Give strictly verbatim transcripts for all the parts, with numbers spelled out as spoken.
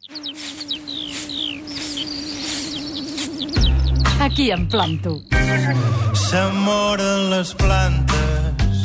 Aquí em planto. Se moren les plantes,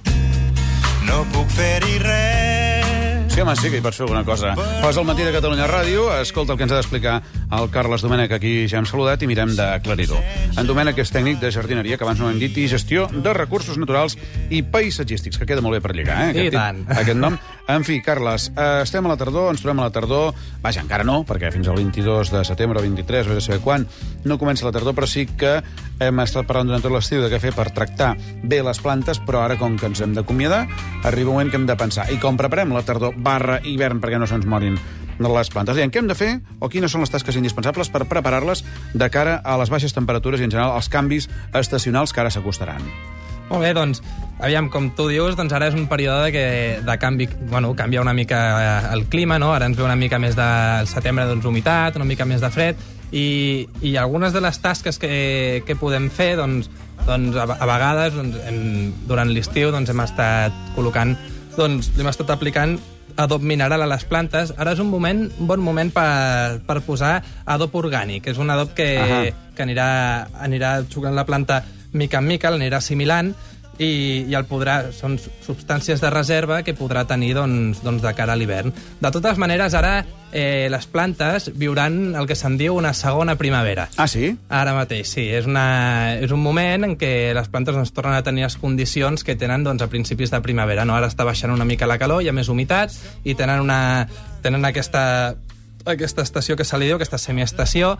no puc fer-hi res. Sí, home, sí que hi pots fer alguna cosa. Posa el Matí de Catalunya Ràdio, escolta el que ens ha d'explicar el Carles Domènech, aquí ja hem saludat, i mirem d'aclarir-ho. En Domènech és tècnic de jardineria, que abans no hem dit, i gestió de recursos naturals i paisatgístics, que queda molt bé per lligar, eh? I Aquest, tant. aquest nom. En fi, Carles, eh, estem a la tardor, ens trobem a la tardor, vaja, encara no, perquè fins al vint-i-dos de setembre o vint-i-tres, o de saber quan, no comença la tardor, però sí que hem estat parlant durant tot l'estiu de què fer per tractar bé les plantes, però ara, com que ens hem d'acomiadar, arriba un moment que hem de pensar. I com preparem la tardor barra hivern perquè no se'ns morin les plantes? Diem, què hem de fer o quines són les tasques indispensables per preparar-les de cara a les baixes temperatures i, en general, als canvis estacionals que ara s'acostaran? Molt bé, doncs, aviam, com tu dius, doncs ara és un període de, que, de canvi, bueno, canvia una mica el clima, no? Ara ens ve una mica més de setembre, doncs, humitat, una mica més de fred, i, i algunes de les tasques que, que podem fer, doncs, doncs a, a vegades, doncs, en, durant l'estiu, doncs, hem estat col·locant, doncs, l'hem estat aplicant adob mineral a les plantes. Ara és un moment, un bon moment per, per posar adob orgànic. És un adob que, que anirà, anirà jugant la planta mica en mica, l'anirà assimilant, i, i el podrà, són substàncies de reserva que podrà tenir, doncs, doncs de cara a l'hivern. De totes maneres, ara eh, les plantes viuran el que se'n diu una segona primavera. Ah, sí? Ara mateix, sí. És, una, és un moment en què les plantes doncs, tornen a tenir les condicions que tenen doncs, a principis de primavera. No? Ara està baixant una mica la calor, hi ha més humitat, i tenen, una, tenen aquesta... aquesta estació que se li diu, aquesta semiestació,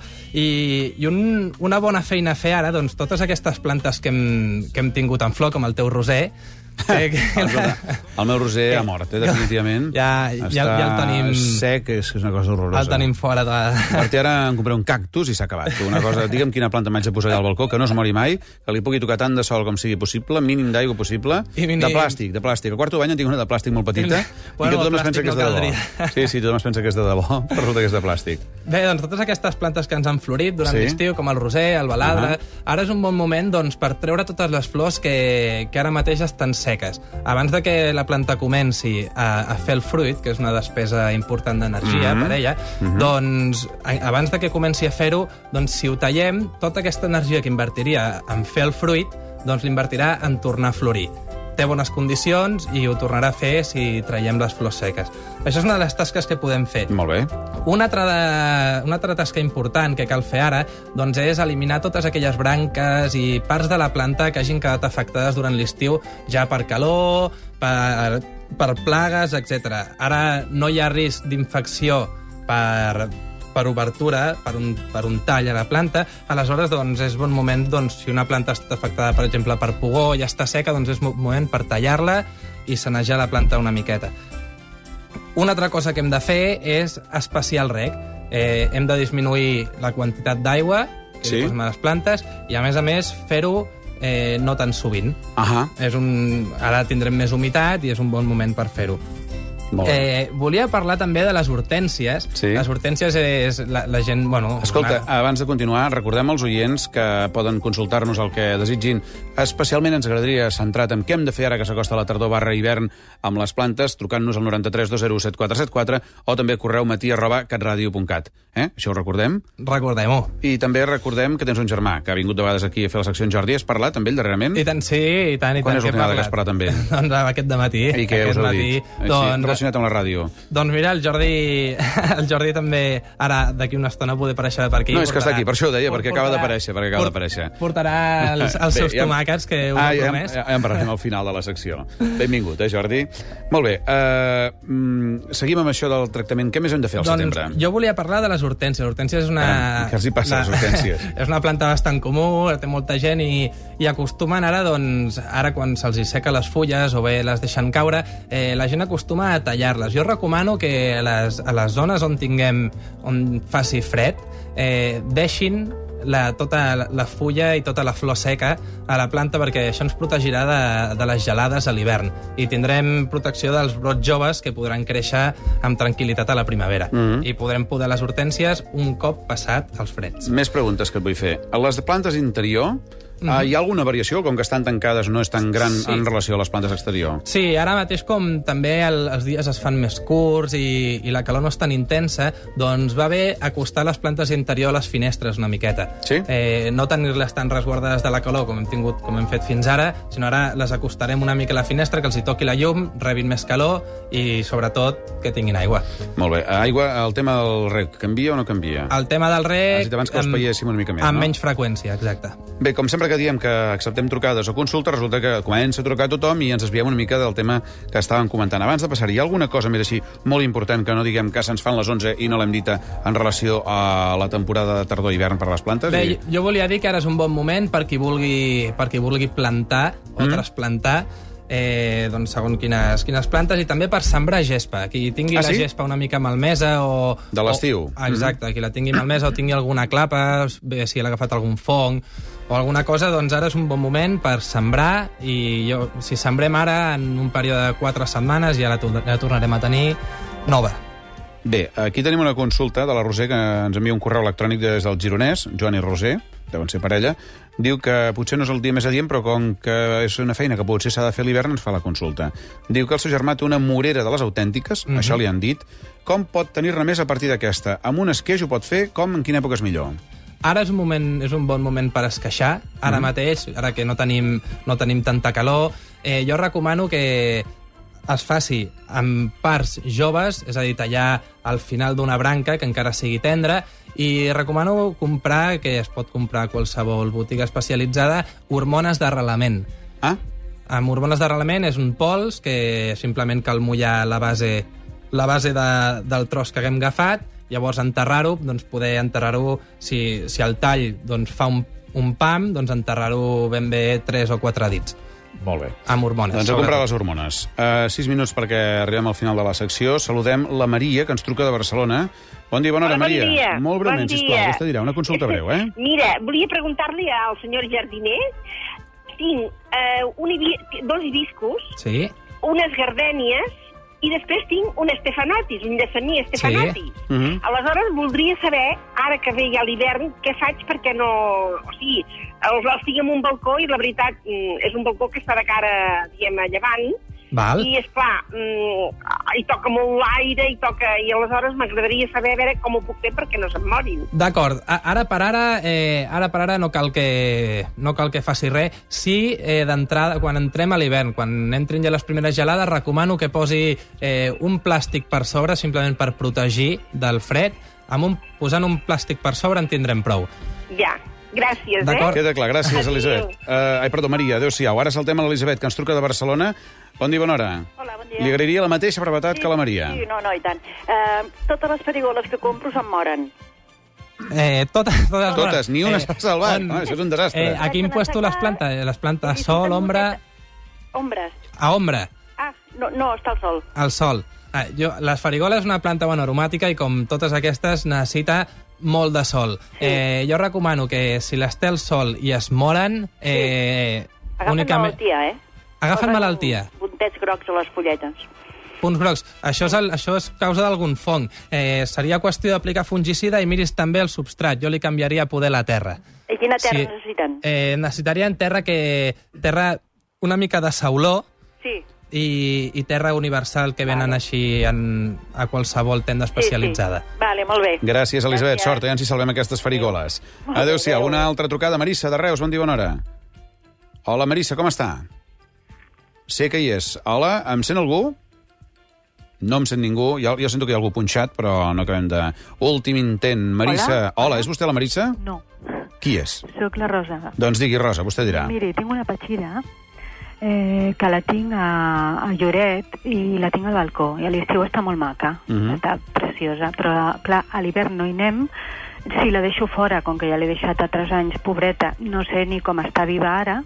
i, i un, una bona feina a fer ara, doncs, totes aquestes plantes que hem, que hem tingut en flor, com el teu roser, que, que el, el meu roser ha mort, eh, definitivament. Ja, ja, ja el tenim... sec, és, és una cosa horrorosa. El tenim fora de... A partir ara em compré un cactus i s'ha acabat. Una cosa, digue'm quina planta m'haig de posar allà al balcó, que no es mori mai, que li pugui tocar tant de sol com sigui possible, mínim d'aigua possible, mínim... de plàstic, de plàstic. Al quarto bany en tinc una de plàstic molt petita, bueno, i que tothom es pensa que és de debò. Sí, sí, tothom es pensa que és de debò, però resulta que és de plàstic. Bé, doncs totes aquestes plantes que ens han florit durant sí. l'estiu, com el roser, el baladre, uh -huh. ara és un bon moment doncs, per treure totes les flors que, que ara mateix estan seques. Abans de que la planta comenci a, a fer el fruit, que és una despesa important d'energia uh -huh. per ella, uh -huh. doncs abans de que comenci a fer-ho, doncs si ho tallem, tota aquesta energia que invertiria en fer el fruit, doncs l'invertirà en tornar a florir. Té bones condicions i ho tornarà a fer si traiem les flors seques. Això és una de les tasques que podem fer. Molt bé. Una altra, de, una altra tasca important que cal fer ara doncs és eliminar totes aquelles branques i parts de la planta que hagin quedat afectades durant l'estiu, ja per calor, per, per plagues, etcètera. Ara no hi ha risc d'infecció per... per obertura, per un, per un tall a la planta, aleshores doncs, és bon moment, doncs, si una planta està afectada, per exemple, per pugó, ja està seca, doncs és bon moment per tallar-la i sanejar la planta una miqueta. Una altra cosa que hem de fer és espaciar el reg. Eh, hem de disminuir la quantitat d'aigua que sí. li posem a les plantes i, a més a més, fer-ho eh, no tan sovint. Uh-huh. És un... Ara tindrem més humitat i és un bon moment per fer-ho. Eh, volia parlar també de les hortències. Sí. Les hortènsies és la, la gent... Bueno, Escolta, una... abans de continuar, recordem als oients que poden consultar-nos el que desitgin. Especialment ens agradaria centrat en què hem de fer ara que s'acosta la tardor barra hivern amb les plantes, trucant-nos al noranta-tres dos zero set quatre set quatre o també correu matí arroba catradio punt cat. Eh? Això ho recordem? Recordem-ho. I també recordem que tens un germà que ha vingut de vegades aquí a fer la secció en Jordi. Has parlat amb ell darrerament? I tant, sí, i tant, i tant. Quan és l'última vegada que has parlat amb ell? Doncs aquest dematí. I què us heu dit? Doncs... amb la ràdio. Doncs mira, el Jordi el Jordi també, ara d'aquí una estona poder aparèixer per aquí. No, és que portarà, està aquí, per això ho deia, perquè portarà, acaba d'aparèixer, perquè acaba d'aparèixer. Portarà els, els seus Bé, ja, tomàquets, que us ah, he ja, promès. Ja, ja en parlarem al final de la secció. Benvingut, eh, Jordi? Molt bé, uh, mm, seguim amb això del tractament. Què més hem de fer al doncs, setembre? Jo volia parlar de les hortències. Hortències és una... Ah, què els hi passa, la, les hortències? És una planta bastant comú, té molta gent i, i acostumen ara, doncs, ara quan se'ls hi seca les fulles o bé les deixen caure, eh, la gent acostuma a tallar-les. Jo recomano que a les, a les zones on tinguem, on faci fred, eh, deixin la, tota la, la fulla i tota la flor seca a la planta, perquè això ens protegirà de, de les gelades a l'hivern i tindrem protecció dels brots joves que podran créixer amb tranquil·litat a la primavera. Mm-hmm. I podrem podar les hortències un cop passat els freds. Més preguntes que et vull fer. A les plantes interior, Mm -hmm. uh, hi ha alguna variació? Com que estan tancades no és tan gran sí. en relació a les plantes exterior? Sí, ara mateix com també el, els dies es fan més curts i, i la calor no és tan intensa, doncs va bé acostar les plantes interior a les finestres una miqueta. Sí? Eh, no tenir-les tan resguardades de la calor com hem tingut, com hem fet fins ara, sinó ara les acostarem una mica a la finestra, que els hi toqui la llum, rebin més calor i, sobretot, que tinguin aigua. Molt bé. Aigua, el tema del reg, canvia o no canvia? El tema del reg... Has dit abans que els paiéssim una mica més, amb no? menys freqüència, exacte. Bé, com sempre que diem que acceptem trucades o consultes, resulta que comença a trucar tothom i ens desviem una mica del tema que estàvem comentant. Abans de passar, hi ha alguna cosa més així molt important que no diguem que se'ns fan les onze i no l'hem dita en relació a la temporada de tardor-hivern per a les plantes? Bé, I... jo volia dir que ara és un bon moment per qui vulgui, per qui vulgui plantar o mm. trasplantar eh, doncs segons quines, quines plantes, i també per sembrar gespa. Qui tingui ah, la sí? gespa una mica malmesa o... De l'estiu. O, exacte, mm. qui la tingui malmesa o tingui alguna clapa, bé, si l'ha agafat algun fong o alguna cosa, doncs ara és un bon moment per sembrar, i jo, si sembrem ara, en un període de quatre setmanes ja la, la tornarem a tenir nova. Bé, aquí tenim una consulta de la Roser, que ens envia un correu electrònic des del Gironès, Joan i Roser, deuen ser parella. Diu que potser no és el dia més adient, però com que és una feina que potser s'ha de fer a l'hivern, ens fa la consulta. Diu que el seu germà té una morera de les autèntiques, mm-hmm. això li han dit. Com pot tenir-ne més a partir d'aquesta? Amb un esqueix ho pot fer? Com, en quina època és millor? Ara és un, moment, és un bon moment per esqueixar, ara mm. mateix, ara que no tenim, no tenim tanta calor. Eh, jo recomano que es faci amb parts joves, és a dir, tallar al final d'una branca que encara sigui tendra, i recomano comprar, que es pot comprar a qualsevol botiga especialitzada, hormones d'arrelament. Ah? Amb hormones d'arrelament és un pols que simplement cal mullar la base, la base de, del tros que haguem agafat, llavors enterrar-ho, doncs poder enterrar-ho, si, si el tall doncs, fa un, un pam, doncs enterrar-ho ben bé tres o quatre dits. Molt bé. Amb hormones. Doncs a comprar les hormones. Uh, sis minuts perquè arribem al final de la secció. Saludem la Maria, que ens truca de Barcelona. Bon dia, bona hora, Hola, Maria. bon dia. Molt breument, bon sisplau. Vostè dirà una consulta breu, eh? Mira, volia preguntar-li al senyor jardiner. Tinc uh, un hibi dos hibiscus, sí. unes gardènies, i després tinc un estefanotis, un llaçaní estefanotis. Sí. Uh -huh. Aleshores, voldria saber, ara que ve ja l'hivern, què faig perquè no... O sigui, els, els tinc en un balcó i, la veritat, és un balcó que està de cara, diguem, a llevant. Val. I, esclar, mm, hi toca molt l'aire, i toca... I aleshores m'agradaria saber a veure com ho puc fer perquè no se'n morin. D'acord. Ara per ara, eh, ara per ara no cal que, no cal que faci res. Sí, eh, d'entrada, quan entrem a l'hivern, quan entrin ja les primeres gelades, recomano que posi eh, un plàstic per sobre, simplement per protegir del fred. Amb un, posant un plàstic per sobre en tindrem prou. Ja. Gràcies, eh? Queda clar, gràcies, Adéu. Elisabet. Uh, ai, perdó, Maria, adéu-siau. Ara saltem a l'Elisabet, que ens truca de Barcelona. Bon dia, bona hora. Hola, bon dia. Li agrairia la mateixa brevetat sí, que la Maria. Sí, no, no, i tant. Uh, totes les farigoles que compro se'n moren. Eh, totes, totes, totes, ni una eh, s'ha salvat. on, no, això és un desastre. Eh, a quin puesto les plantes? Les plantes a sol, ombra... Ombres. A ombra. Ah, no, no, està al sol. Al sol. Ah, jo, les farigoles és una planta bueno, aromàtica i com totes aquestes necessita molt de sol. Sí. Eh, jo recomano que si les té al sol i es moren... Eh, sí. Agafen únicament... malaltia, eh? Agafen Posen malaltia. Puntets grocs a les fulletes. Punts grocs. Això és, el, això és causa d'algun fong. Eh, seria qüestió d'aplicar fungicida i miris també el substrat. Jo li canviaria a poder la terra. I quina terra sí. necessiten? Eh, necessitarien terra que... terra una mica de sauló. Sí. I, i terra universal que venen vale. Així en, a qualsevol tenda especialitzada. Sí, sí. Vale, molt bé. Gràcies, Elisabet. Gràcies. Sort, eh, si salvem aquestes farigoles. Sí. Adéu-siau. Una altra trucada. Marissa, de Reus. Bon dia, bona hora. Hola, Marissa, com està? Sé que hi és. Hola, em sent algú? No em sent ningú. Jo, jo sento que hi ha algú punxat, però no acabem de... Últim intent. Marissa. Hola, Hola és vostè la Marissa? No. Qui és? Soc la Rosa. Doncs digui, Rosa, vostè dirà. Miri, tinc una petxina eh, que la tinc a, a Lloret i la tinc al balcó. I a l'estiu està molt maca. Uh -huh. Està preciosa. Però, clar, a l'hivern no hi anem. Si la deixo fora, com que ja l'he deixat a tres anys, pobreta, no sé ni com està viva ara,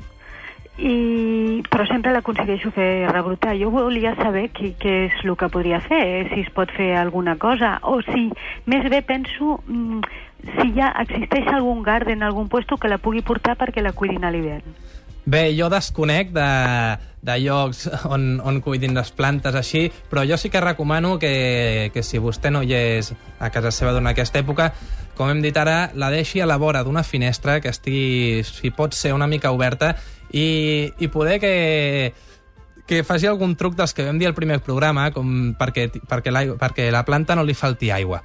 i... però sempre l'aconsegueixo fer rebrotar. Jo volia saber qui, què és el que podria fer, si es pot fer alguna cosa, o si, més bé penso, mm, si ja existeix algun garden, algun puesto que la pugui portar perquè la cuidin a l'hivern. Bé, jo desconec de, de llocs on, on cuidin les plantes així, però jo sí que recomano que, que si vostè no hi és a casa seva durant aquesta època, com hem dit ara, la deixi a la vora d'una finestra que estigui, si pot ser, una mica oberta i, i poder que, que faci algun truc dels que vam dir al primer programa, com perquè, perquè, la, perquè la planta no li falti aigua.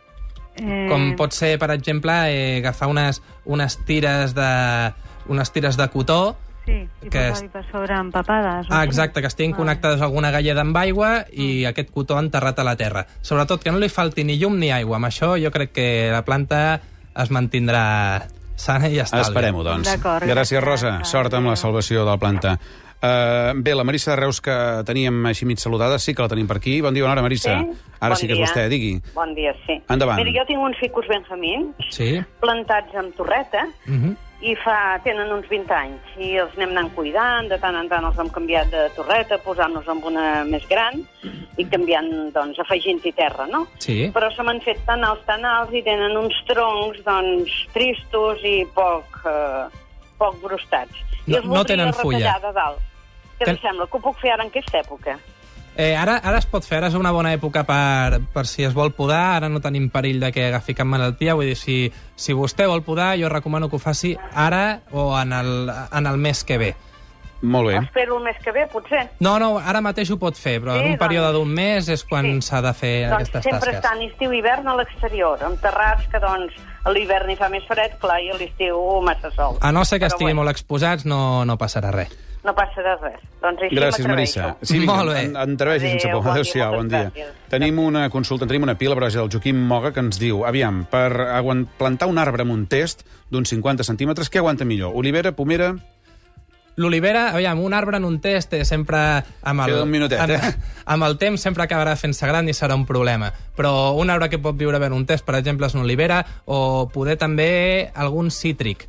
Eh... Com pot ser, per exemple, eh, agafar unes, unes, tires de, unes tires de cotó. Sí, i que posar-hi per sobre empapades. Ah, exacte, que estiguin connectades a alguna galleda amb aigua i aquest cotó enterrat a la terra. Sobretot que no li falti ni llum ni aigua. Amb això jo crec que la planta es mantindrà sana i estalvi. Esperem-ho, doncs. Gràcies, Rosa. Sort amb la salvació de la planta. Uh, bé, la Marissa de Reus, que teníem així mig saludada, sí que la tenim per aquí. Bon dia, bona hora, Marissa. Sí? Ara bon sí que és dia. vostè, digui. Bon dia, sí. Endavant. Mira, jo tinc uns ficus benjamins sí? plantats amb torreta uh -huh. i fa, tenen uns vint anys i els anem anant cuidant, de tant en tant els hem canviat de torreta, posant-nos amb una més gran i canviant, doncs, afegint-hi terra, no? Sí. Però se m'han fet tan alts, tan alts i tenen uns troncs, doncs, tristos i poc, eh, poc brostats. No, I els no tenen voldria fulla. retallar de dalt. Què Ten... li sembla? Que ho puc fer ara en aquesta època? Eh, ara, ara es pot fer, ara és una bona època per, per si es vol podar, ara no tenim perill de que agafi cap malaltia, vull dir, si, si vostè vol podar, jo recomano que ho faci ara o en el, en el mes que ve. Molt bé. Espero el mes que ve, potser. No, no, ara mateix ho pot fer, però sí, en un període doncs, d'un mes és quan s'ha sí. de fer doncs aquestes sempre tasques. estan estiu i hivern a l'exterior, enterrats, que doncs a l'hivern hi fa més fred, clar, i a l'estiu massa sol. A no ser que Però estiguin bueno, molt exposats, no, no passarà res. no passarà res. Doncs així Gràcies, Marissa. Sí, molt bé. Entreveixi sense por. Adéu-siau, bon dia. Tenim una consulta, tenim una pila, però és el Joaquim Moga, que ens diu, aviam, per aguant, plantar un arbre amb un test d'uns cinquanta centímetres, què aguanta millor? Olivera, pomera? L'olivera, aviam, un arbre en un test té sempre... Amb el, Queda un minutet, amb, eh? amb el temps sempre acabarà fent-se gran i serà un problema. Però un arbre que pot viure bé en un test, per exemple, és una olivera, o poder també algun cítric.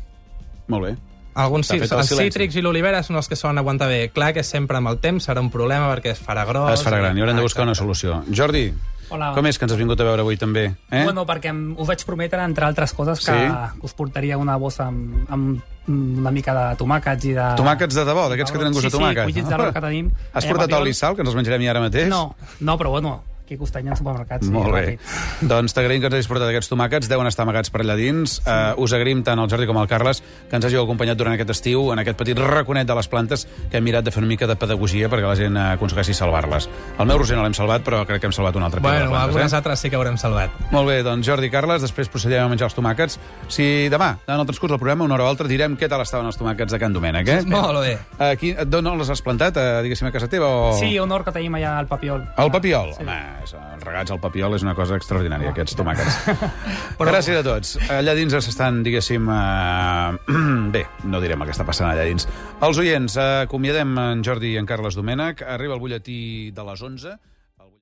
Molt bé. Alguns T'ha sí, fet el els silenci. cítrics i l'olivera són els que solen aguantar bé. Clar que sempre amb el temps serà un problema perquè es farà gros... Es farà gran, i haurem de buscar una solució. Jordi, Hola. com és que ens has vingut a veure avui també? Eh? Bueno, perquè em, us vaig prometre, entre altres coses, que, Sí? que us portaria una bossa amb, amb una mica de tomàquets i de... Tomàquets de debò, d'aquests que tenen gust sí, de tomàquet. Sí, collits d'arbre que tenim. Has Eh, portat papiol. oli i sal, que ens els menjarem ja ara mateix? No, no, però bueno, aquí a Costany, als supermercats. Sí, Molt bé. ràpid. Doncs t'agraïm que ens hagis portat aquests tomàquets, deuen estar amagats per allà dins. Sí. Uh, us agraïm tant al Jordi com al Carles que ens hàgiu acompanyat durant aquest estiu en aquest petit raconet de les plantes que hem mirat de fer una mica de pedagogia perquè la gent uh, aconsegueixi salvar-les. El meu roser no l'hem salvat, però crec que hem salvat un altre pila Bueno, de plantes. algunes Eh? altres sí que haurem salvat. Molt bé, doncs Jordi i Carles, després procedem a menjar els tomàquets. Si demà, en el transcurs del programa, una hora o altra, direm què tal estaven els tomàquets de Can Domènec, eh? Molt bé. Aquí, d'on els has plantat, uh, diguéssim, a casa teva? O... Sí, un hort que tenim allà al Papiol. El papiol? Sí. Home, és- regats al papiol és una cosa extraordinària, aquests tomàquets. Però- Gràcies a tots. Allà dins s'estan, diguéssim... Uh... Bé, no direm el que està passant allà dins. Els oients, uh, acomiadem en Jordi i en Carles Domènec. Arriba el butlletí de les onze.